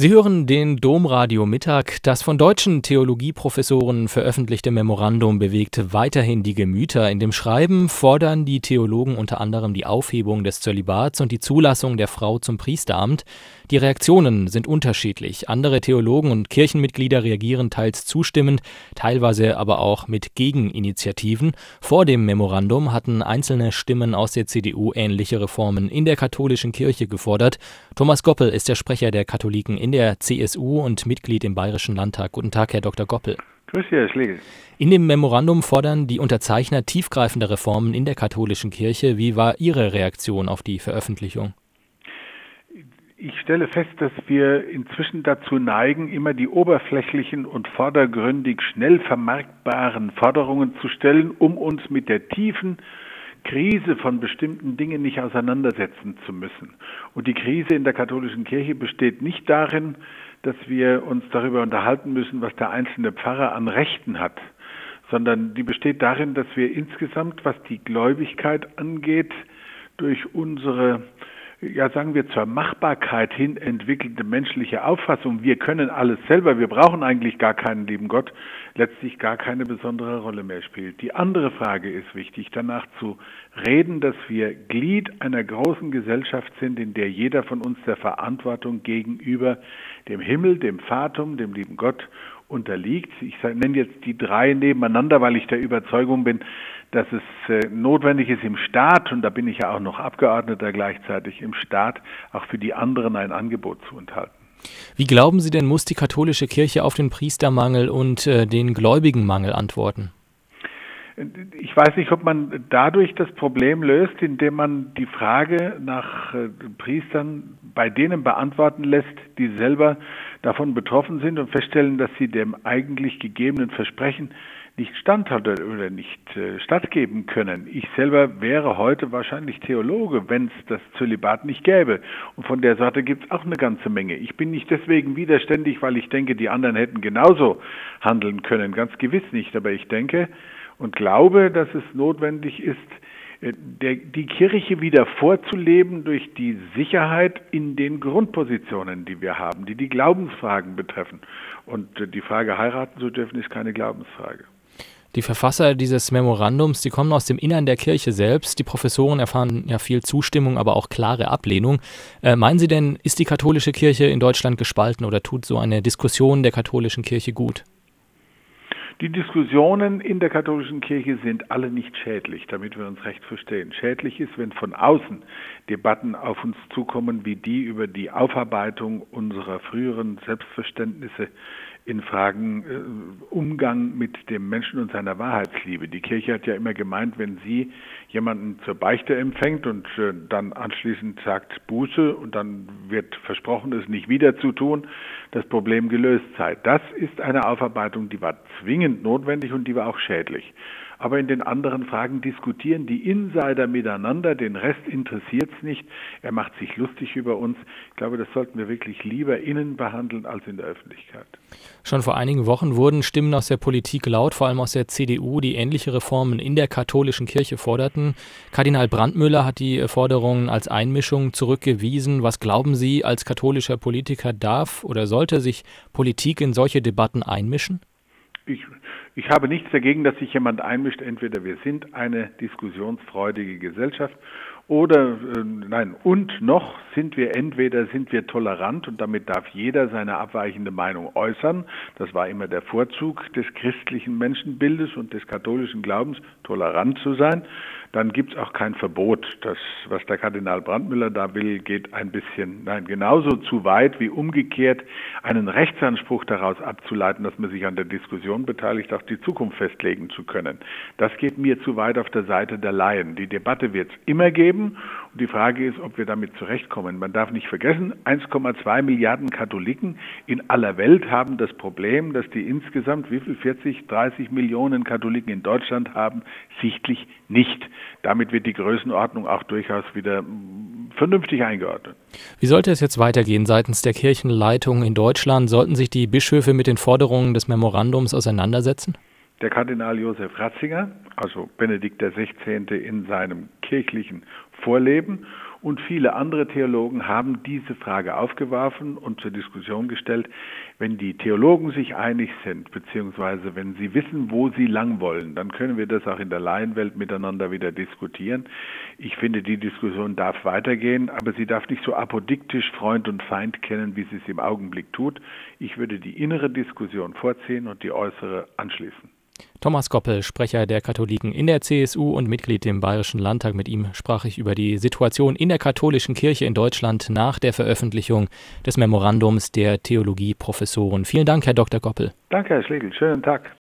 Sie hören den Domradio Mittag. Das von deutschen Theologieprofessoren veröffentlichte Memorandum bewegt weiterhin die Gemüter. In dem Schreiben fordern die Theologen unter anderem die Aufhebung des Zölibats und die Zulassung der Frau zum Priesteramt. Die Reaktionen sind unterschiedlich. Andere Theologen und Kirchenmitglieder reagieren teils zustimmend, teilweise aber auch mit Gegeninitiativen. Vor dem Memorandum hatten einzelne Stimmen aus der CDU ähnliche Reformen in der katholischen Kirche gefordert. Thomas Goppel ist der Sprecher der Katholiken in der CSU und Mitglied im Bayerischen Landtag. Guten Tag, Herr Dr. Goppel. Grüß Sie, Herr Schlegel. In dem Memorandum fordern die Unterzeichner tiefgreifende Reformen in der katholischen Kirche. Wie war Ihre Reaktion auf die Veröffentlichung? Ich stelle fest, dass wir inzwischen dazu neigen, immer die oberflächlichen und vordergründig schnell vermarktbaren Forderungen zu stellen, um uns mit der tiefen Krise von bestimmten Dingen nicht auseinandersetzen zu müssen. Und die Krise in der katholischen Kirche besteht nicht darin, dass wir uns darüber unterhalten müssen, was der einzelne Pfarrer an Rechten hat, sondern die besteht darin, dass wir insgesamt, was die Gläubigkeit angeht, durch unsere, sagen wir, zur Machbarkeit hin entwickelte menschliche Auffassung, wir können alles selber, wir brauchen eigentlich gar keinen lieben Gott, letztlich gar keine besondere Rolle mehr spielt. Die andere Frage ist wichtig, danach zu reden, dass wir Glied einer großen Gesellschaft sind, in der jeder von uns der Verantwortung gegenüber dem Himmel, dem Fatum, dem lieben Gott unterliegt. Ich nenne jetzt die drei nebeneinander, weil ich der Überzeugung bin, dass es notwendig ist im Staat, und da bin ich ja auch noch Abgeordneter gleichzeitig im Staat, auch für die anderen ein Angebot zu enthalten. Wie glauben Sie denn, muss die katholische Kirche auf den Priestermangel und den Gläubigenmangel antworten? Ich weiß nicht, ob man dadurch das Problem löst, indem man die Frage nach Priestern bei denen beantworten lässt, die selber davon betroffen sind und feststellen, dass sie dem eigentlich gegebenen Versprechen nicht standhalten oder nicht stattgeben können. Ich selber wäre heute wahrscheinlich Theologe, wenn es das Zölibat nicht gäbe. Und von der Sorte gibt es auch eine ganze Menge. Ich bin nicht deswegen widerständig, weil ich denke, die anderen hätten genauso handeln können. Ganz gewiss nicht. Aber ich denke und glaube, dass es notwendig ist, die Kirche wieder vorzuleben durch die Sicherheit in den Grundpositionen, die wir haben, die Glaubensfragen betreffen. Und die Frage, heiraten zu dürfen, ist keine Glaubensfrage. Die Verfasser dieses Memorandums, die kommen aus dem Innern der Kirche selbst. Die Professoren erfahren ja viel Zustimmung, aber auch klare Ablehnung. Meinen Sie denn, ist die katholische Kirche in Deutschland gespalten oder tut so eine Diskussion der katholischen Kirche gut? Die Diskussionen in der katholischen Kirche sind alle nicht schädlich, damit wir uns recht verstehen. Schädlich ist, wenn von außen Debatten auf uns zukommen, wie die über die Aufarbeitung unserer früheren Selbstverständnisse in Fragen Umgang mit dem Menschen und seiner Wahrheitsliebe. Die Kirche hat ja immer gemeint, wenn sie jemanden zur Beichte empfängt und dann anschließend sagt Buße und dann wird versprochen, es nicht wieder zu tun, das Problem gelöst sei. Das ist eine Aufarbeitung, die war zwingend notwendig und die war auch schädlich. Aber in den anderen Fragen diskutieren die Insider miteinander, den Rest interessiert es nicht. Er macht sich lustig über uns. Ich glaube, das sollten wir wirklich lieber innen behandeln als in der Öffentlichkeit. Schon vor einigen Wochen wurden Stimmen aus der Politik laut, vor allem aus der CDU, die ähnliche Reformen in der katholischen Kirche forderten. Kardinal Brandmüller hat die Forderungen als Einmischung zurückgewiesen. Was glauben Sie, als katholischer Politiker darf oder sollte sich Politik in solche Debatten einmischen? Ich habe nichts dagegen, dass sich jemand einmischt. Entweder wir sind eine diskussionsfreudige Gesellschaft oder sind wir tolerant und damit darf jeder seine abweichende Meinung äußern. Das war immer der Vorzug des christlichen Menschenbildes und des katholischen Glaubens, tolerant zu sein. Dann gibt es auch kein Verbot. Das, was der Kardinal Brandmüller da will, geht genauso zu weit wie umgekehrt einen Rechtsanspruch daraus abzuleiten, dass man sich an der Diskussion beteiligt, auch die Zukunft festlegen zu können. Das geht mir zu weit auf der Seite der Laien. Die Debatte wird es immer geben und die Frage ist, ob wir damit zurechtkommen. Man darf nicht vergessen, 1,2 Milliarden Katholiken in aller Welt haben das Problem, dass die insgesamt 30 Millionen Katholiken in Deutschland haben, sichtlich nicht. Damit wird die Größenordnung auch durchaus wieder vernünftig eingeordnet. Wie sollte es jetzt weitergehen seitens der Kirchenleitung in Deutschland? Sollten sich die Bischöfe mit den Forderungen des Memorandums auseinandersetzen? Der Kardinal Josef Ratzinger, also Benedikt XVI. In seinem kirchlichen Vorleben und viele andere Theologen haben diese Frage aufgeworfen und zur Diskussion gestellt. Wenn die Theologen sich einig sind, beziehungsweise wenn sie wissen, wo sie lang wollen, dann können wir das auch in der Laienwelt miteinander wieder diskutieren. Ich finde, die Diskussion darf weitergehen, aber sie darf nicht so apodiktisch Freund und Feind kennen, wie sie es im Augenblick tut. Ich würde die innere Diskussion vorziehen und die äußere anschließen. Thomas Goppel, Sprecher der Katholiken in der CSU und Mitglied im Bayerischen Landtag. Mit ihm sprach ich über die Situation in der katholischen Kirche in Deutschland nach der Veröffentlichung des Memorandums der Theologieprofessoren. Vielen Dank, Herr Dr. Goppel. Danke, Herr Schlegel. Schönen Tag.